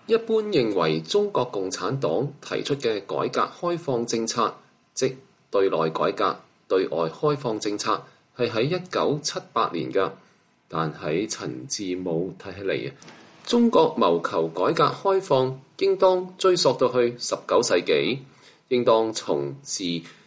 一般認為中國共產黨提出嘅改革開放政策，即對內改革、對外開放政策，係喺1978年㗎。但喺陳字武睇起嚟，中國謀求改革開放，應當追溯到去19世紀，應當從自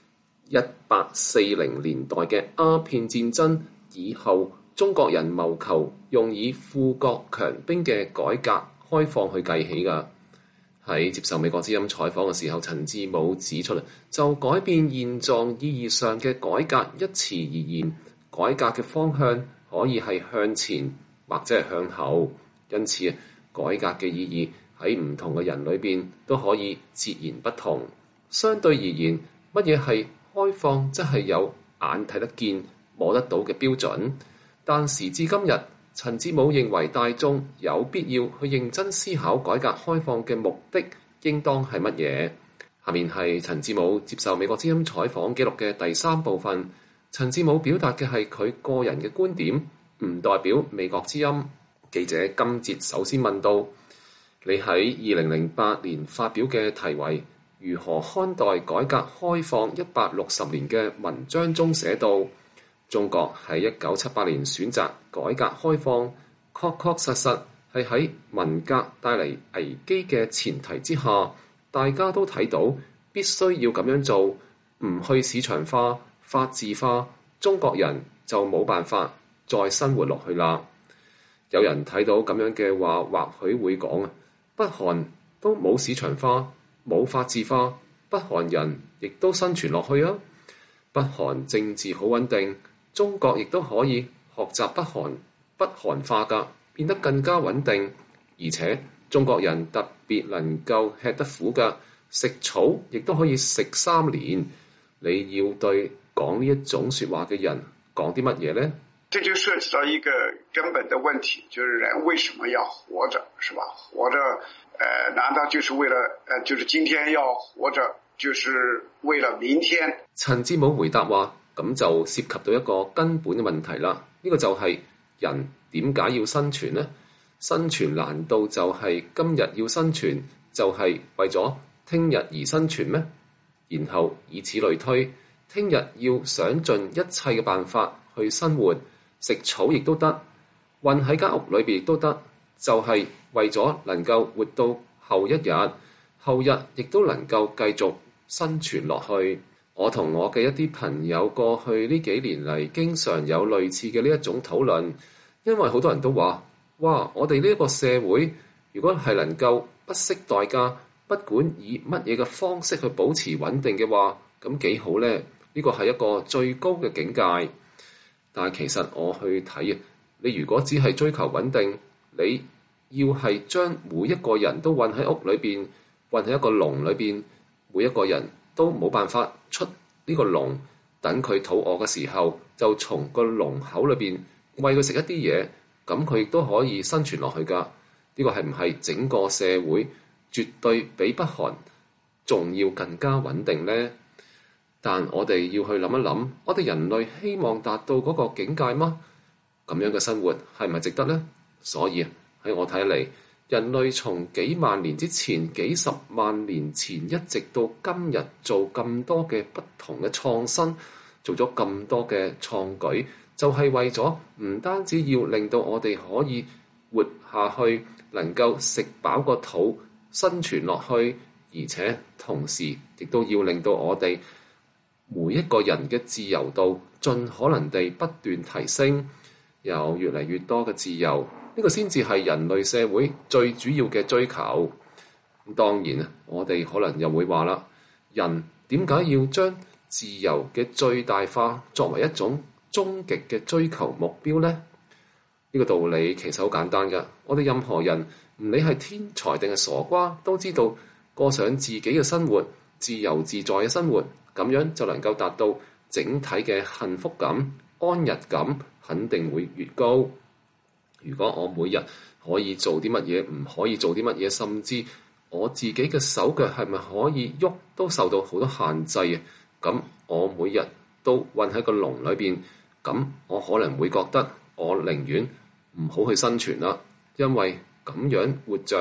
1840年代嘅鴉片戰爭以後，中國人謀求用以富國強兵嘅改革開放去計起㗎。喺接受美國之音採訪嘅時候，陳字武指出，就改變現狀意義上嘅改革一詞而言，改革嘅方向可以係向前或者係向後，因此改革嘅意義喺唔同嘅人裏邊都可以截然不同。相對而言，乜嘢係開放，即係有眼睇得見、摸得到嘅標準。但時至今日，陳字武認為大眾有必要去認真思考改革開放嘅目的應當係乜嘢。下面係陳字武接受美國之音採訪記錄嘅第3部分。陳字武表達嘅係佢個人嘅觀點，唔代表美國之音。記者今節首先問到，你喺2008年發表嘅題為如何看待改革開放160年嘅文章中寫到，中國喺1978年選擇改革開放，確確實實係喺文革帶嚟危機嘅前提之下，大家都睇到必須要咁樣做，唔去市場化、法治化，中國人就冇辦法再生活落去啦。有人睇到咁樣嘅話，或許會講啊，北韓都冇市場化、冇法治化，北韓人亦都生存落去啊。北韓政治好穩定，中國亦都可以學習北韓化㗎，變得更加穩定。而且中國人特別能夠吃得苦㗎，食草亦都可以食3年。你要對講呢一種説話嘅人講啲乜嘢呢？ 這就涉及到一個根本的問題，就是人為什麼要活着，是吧？活着，難道就是為了，就是今天要活着，就是為了明天？ 陳字武回答話，咁就涉及到一個根本嘅問題啦。呢個就係人點解要生存呢？生存難道就係今日要生存，就係為咗聽日而生存咩？然後以此類推，聽日要想盡一切嘅辦法去生活，食草亦都得，困喺間屋裏邊亦都得，就係為咗能夠活到後一日，後日亦都能夠繼續生存落去。我同我嘅一啲朋友過去呢幾年嚟，經常有類似嘅呢一種討論，因為好多人都話：哇！我哋呢一個社會，如果係能夠不惜代價，不管以乜嘢嘅方式去保持穩定嘅話，咁幾好呢？呢個係一個最高嘅境界。但係其實我去睇啊，你如果只係追求穩定，你要係將每一個人都困喺屋裏邊，困喺一個籠裏邊，每一個人都冇辦法出呢個籠，等佢肚餓嘅時候，就從個籠口裏邊餵佢食一啲嘢，咁佢亦都可以生存落去㗎。呢個係唔係整個社會絕對比北韓仲要更加穩定呢？但我哋要去諗一諗，我哋人類希望達到嗰個境界嗎？咁樣嘅生活係咪值得呢？所以喺我睇嚟，人類從幾萬年之前、幾十萬年前一直到今日做咁多嘅不同嘅創新，做咗咁多嘅創舉，就係為咗唔單止要令到我哋可以活下去，能夠食飽個肚生存落去，而且同時亦都要令到我哋每一個人嘅自由度盡可能地不斷提升，有越嚟越多嘅自由，呢個先至係人類社會最主要嘅追求。當然啊，我哋可能又會話啦，人點解要將自由嘅最大化作為一種終極嘅追求目標呢？呢個道理其實好簡單㗎，我哋任何人唔理係天才定係傻瓜，都知道過上自己嘅生活，自由自在嘅生活，咁樣就能夠達到整體嘅幸福感、安逸感，肯定會越高。如果我每日可以做啲乜嘢，唔可以做啲乜嘢，甚至我自己嘅手腳係咪可以喐，都受到好多限制啊！咁我每日都困喺個籠裏邊，咁我可能會覺得我寧願唔好去生存啦，因為咁樣活着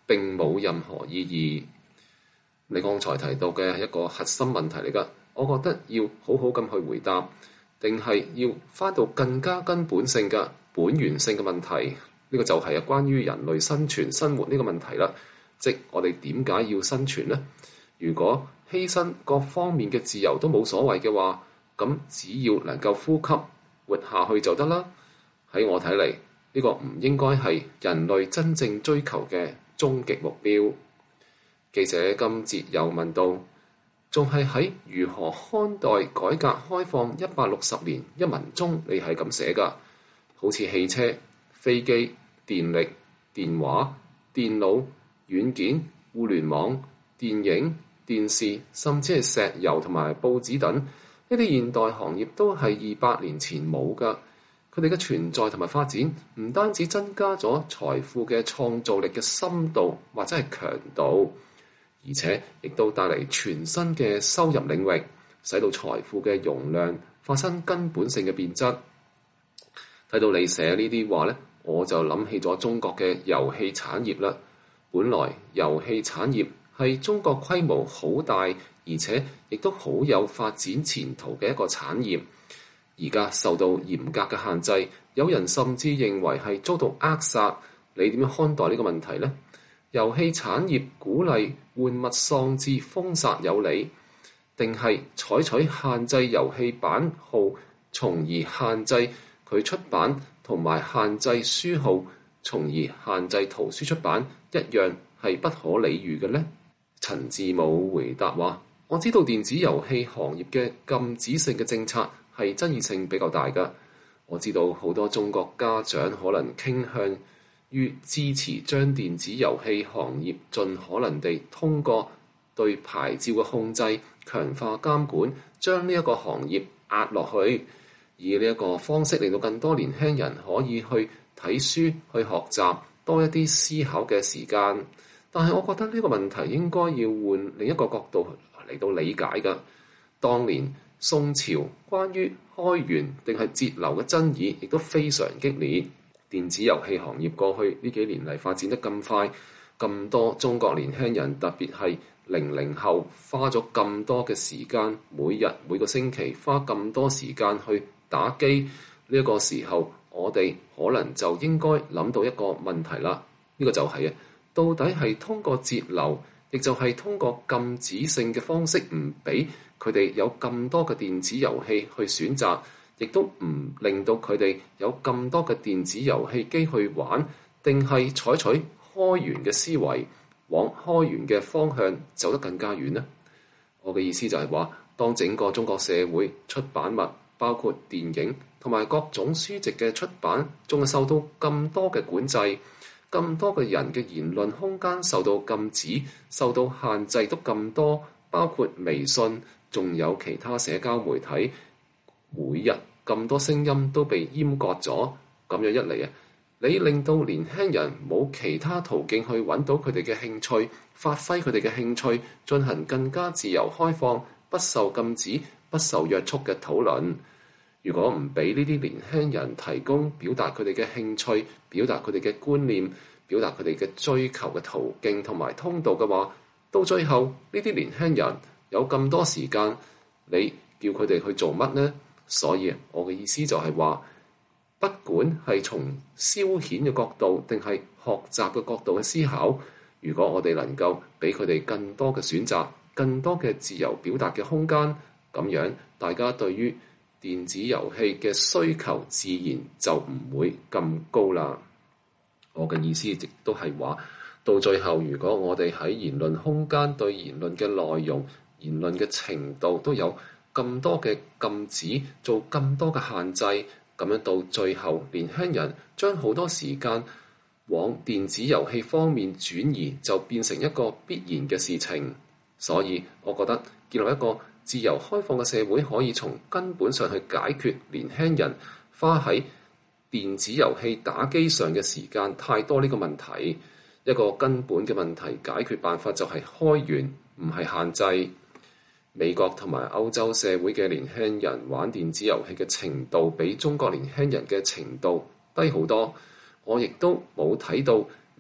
並冇任何意義。你剛才提到嘅係一個核心問題嚟㗎，我覺得要好好咁去回答，定係要返到更加根本性嘅本源性嘅問題。呢個就係關於人類生存生活呢個問題啦。即我哋點解要生存呢？如果犧牲各方面嘅自由都冇所謂嘅話，咁只要能夠呼吸活下去就得啦。喺我睇嚟，呢個唔應該係人類真正追求嘅終極目標。記者今節又問到，仲係喺如何看待改革開放160年一文中，你係咁寫㗎？好似汽車、飛機、電力、電話、電腦、軟件、互聯網、電影、電視，甚至係石油同埋報紙等呢啲現代行業都係200年前冇㗎。佢哋嘅存在同埋發展唔單止增加咗財富嘅創造力嘅深度或者係強度，而且亦都帶嚟全新嘅收入領域，使到財富嘅容量發生根本性嘅變質。睇到你寫呢啲話呢，我就諗起咗中國嘅遊戲產業啦。本來遊戲產業係中國規模好大，而且亦都好有發展前途嘅一個產業。而家受到嚴格嘅限制，有人甚至認為係遭到扼殺。你點樣看待呢個問題呢？遊戲產業鼓勵玩物喪志、封殺有理，定係採取限制遊戲版號，從而限制佢出版，同埋限制書號，從而限制圖書出版，一樣係不可理喻嘅呢？陳志武回答話：我知道電子遊戲行業嘅禁止性嘅政策係爭議性比較大㗎。我知道好多中國家長可能傾向於支持將電子遊戲行業盡可能地通過對牌照嘅控制、強化監管，將呢一個行業壓落去，以呢一個方式令到更多年輕人可以去睇書、去學習，多一啲思考嘅時間。但係我覺得呢個問題應該要換另一個角度嚟到理解㗎。當年宋朝關於開源定係節流嘅爭議亦都非常激烈。電子遊戲行業過去呢幾年嚟發展得咁快，咁多中國年輕人，特別係00後，花咗咁多嘅時間，每日每個星期花咁多時間去打機。呢一個時候，我哋可能就應該諗到一個問題啦。呢個就係到底係通過節流，亦就係通過禁止性嘅方式，唔俾佢哋有咁多嘅電子遊戲去選擇，亦都唔令到佢哋有咁多嘅電子遊戲機去玩，定係採取開源嘅思維，往開源嘅方向走得更加遠呢？我嘅意思就係話，當整個中國社會出版物，包括電影同埋各種書籍嘅出版，仲係受到咁多嘅管制，咁多嘅人嘅言論空間受到禁止、受到限制都咁多，包括微信，仲有其他社交媒體，每日咁多聲音都被閹割咗。咁樣一嚟你令到年輕人冇其他途徑去揾到佢哋嘅興趣，發揮佢哋嘅興趣，進行更加自由開放、不受禁止、不受約束嘅討論。如果唔俾呢啲年輕人提供表達佢哋嘅興趣、表達佢哋嘅觀念、表達佢哋嘅追求嘅途徑同埋通道嘅話，到最後呢啲年輕人有咁多時間，你叫佢哋去做乜呢？所以我嘅意思就係話，不管係從消遣嘅角度定係學習嘅角度去思考，如果我哋能夠俾佢哋更多嘅選擇、更多嘅自由表達嘅空間，咁樣大家對於電子遊戲嘅需求自然就唔會咁高啦。我嘅意思亦都係話，到最後如果我哋喺言論空間對言論嘅內容、言論嘅程度都有咁多嘅禁止，做咁多嘅限制，咁樣到最後年輕人將好多時間往電子遊戲方面轉移，就變成一個必然嘅事情。所以我覺得建立一個自由開放嘅社會，可以從根本上去解決年輕人花喺電子遊戲打機上嘅時間太多呢個問題。一個根本嘅問題解決辦法就係開源，唔係限制。美國同埋歐洲社會嘅年輕人玩電子遊戲嘅程度比中國年輕人嘅程度低好多。我亦都冇睇到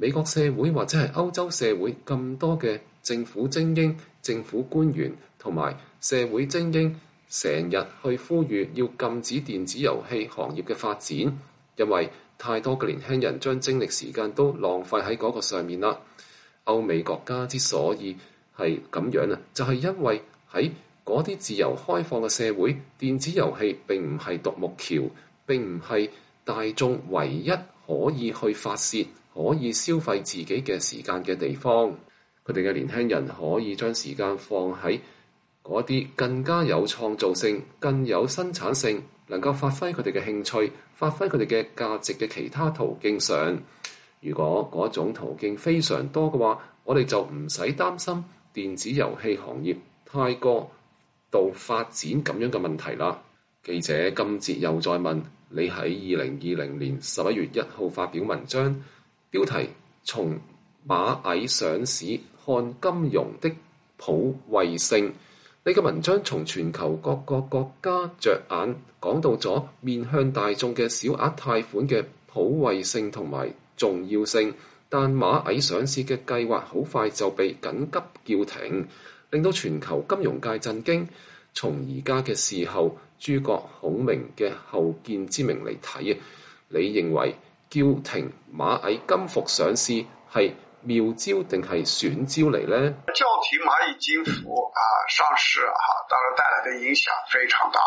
美國社會或者係歐洲社會咁多嘅政府精英、政府官員同埋社會精英成日去呼籲要禁止電子遊戲行業嘅發展，因為太多嘅年輕人將精力時間都浪費喺嗰個上面啦。歐美國家之所以係咁樣啊，就係因為喺嗰啲自由開放嘅社會，電子遊戲並唔係獨木橋，並唔係大眾唯一可以去發泄、可以消費自己嘅時間嘅地方。佢哋嘅年輕人可以將時間放喺嗰啲更加有創造性、更有生產性，能夠發揮佢哋嘅興趣、發揮佢哋嘅價值嘅其他途徑上。如果嗰種途徑非常多嘅話，我哋就唔使擔心電子遊戲行業太過度發展咁樣嘅問題啦。記者今節又再問你喺2020年11月1號發表文章，標題從螞蟻上市看金融的普惠性。你嘅文章從全球各個國家着眼，講到咗面向大眾嘅小額貸款嘅普惠性同埋重要性，但螞蟻上市嘅計劃好快就被緊急叫停，令到全球金融界震驚。從而家嘅事後諸葛孔明嘅後見之明嚟睇啊，你認為叫停螞蟻金服上市係妙招定係損招嚟呢？ 叫停螞蟻金服上市當然帶來的影響非常大。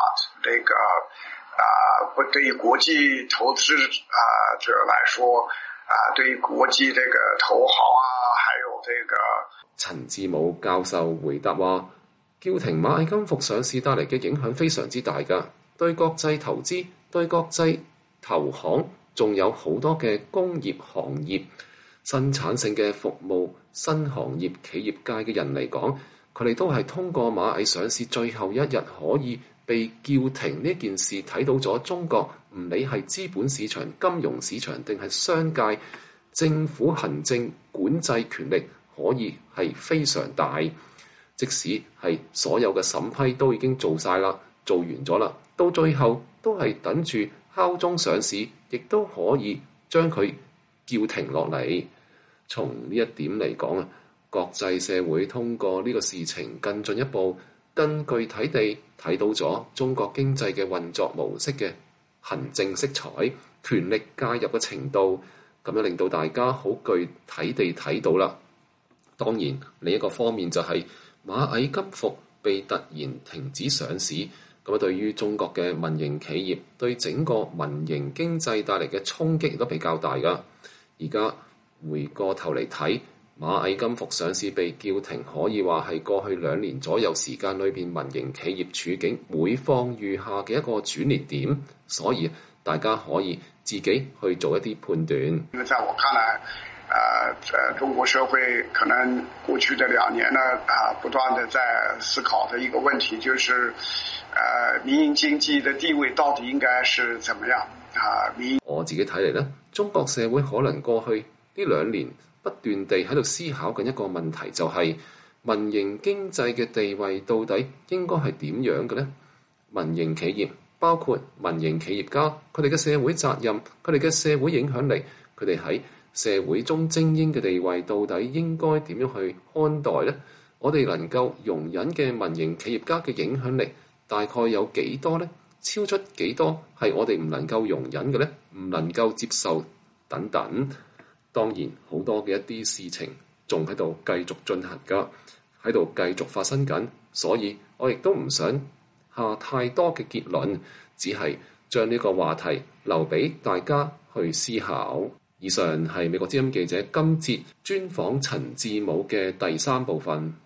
對於國際投資者來說，對於國際這個投行還有這個陳志武教授回答話，叫停螞蟻金服上市帶嚟嘅影響非常之大㗎，對國際投資、對國際投行，仲有好多嘅工業行業、生產性嘅服務、新行業企業界嘅人嚟講，佢哋都係通過螞蟻上市最後一日可以被叫停呢件事，睇到咗中國唔理係資本市場、金融市場定係商界，政府行政管制權力可以係非常大。即使係所有嘅審批都已經做晒啦，做完咗啦，到最後都係等住敲鐘上市，亦都可以將佢叫停落嚟。從呢一點嚟講啊，國際社會通過呢個事情更進一步、更具體地睇到咗中國經濟嘅運作模式嘅行政色彩、權力介入嘅程度，咁樣令到大家好具體地睇到啦。當然，另一個方面就係螞蟻金服被突然停止上市，咁啊對於中國嘅民營企業、對整個民營經濟帶嚟嘅衝擊亦都比較大㗎。而家回過頭嚟睇，螞蟻金服上市被叫停，可以話係過去2年左右時間裏邊民營企業處境每況愈下嘅一個轉捩點，所以大家可以自己去做一啲判斷。 因為在我看來，中國社會可能過去的2年呢，不斷地在思考的一個問題，就是民營經濟的地位到底應該是怎麼樣？ 我自己睇嚟呢，中國社會可能過去呢2年不斷地喺度思考緊一個問題，就係民營經濟嘅地位到底應該係點樣嘅呢？民營企業包括民營企業家，佢哋嘅社會責任、佢哋嘅社會影響力，佢哋喺社會中精英嘅地位到底應該點樣去看待呢？我哋能夠容忍嘅民營企業家嘅影響力大概有幾多呢？超出幾多係我哋唔能夠容忍嘅呢？唔能夠接受等等。當然好多嘅一啲事情仲喺度繼續進行㗎，喺度繼續發生緊，所以我亦都唔想下太多嘅結論，只係將呢個話題留俾大家去思考。以上係美國之音記者今節專訪陳志武嘅第3部分。